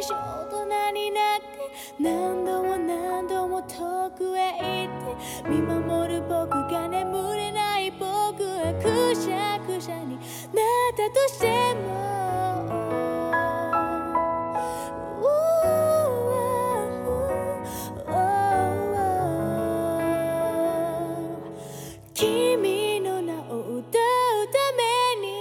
し大人になって何度も何度も遠くへ行って見守る僕が眠れない僕はくしゃくしゃになったとしても君の名を歌うために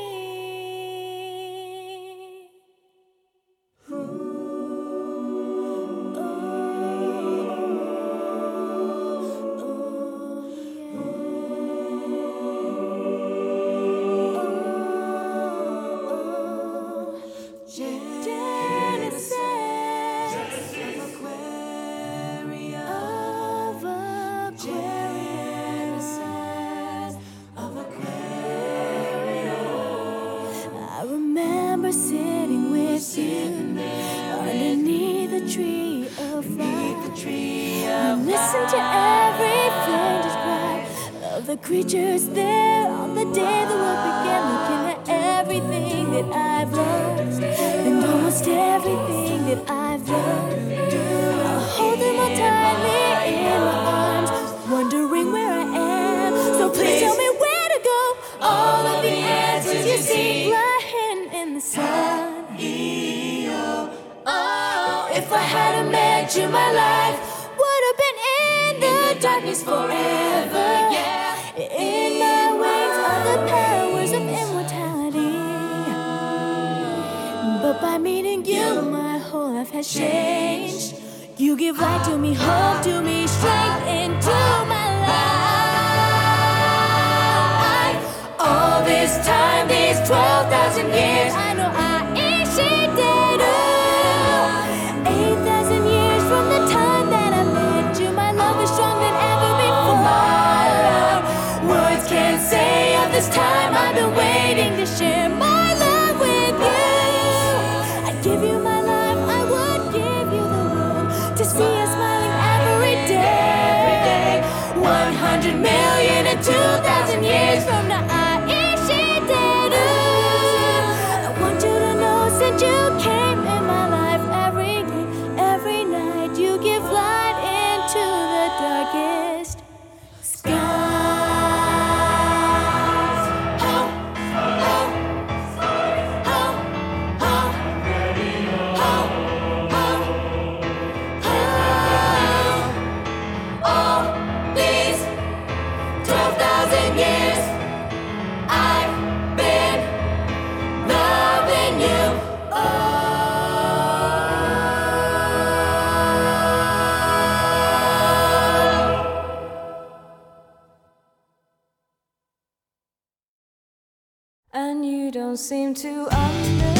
I remember sitting with you underneath the tree of life. And listen to every flinder's cry of the creatures there on the day the world began. Looking at everything that I've lost and almost everything that I've loved. I'll hold them all tightly in my arms, wondering where I am. So please tell me where to go. All of the answers you seek lie hidden in the sun. Oh, if I hadn't met you, my life would have been in the darkness forever. In my wings are the powers of immortality. But by meeting you, my whole life has changed. You give light to me, hope to me, strength into my life. All this time, these 12,000 years, I know I ain't shit dead. 8,000 years from the time that I met you, my love is strong than ever before. Words can't say of this time I've been waiting to share my love with you. I'd give you my life, I would give you the world to see us smiling every day. 100 million and 2,000 years from now, I ain't shit dead. I want you to know since you came in my life every day, every night, you give light into the darkest skies. All these 12,000 years, I've been loving you. And you don't seem to understand.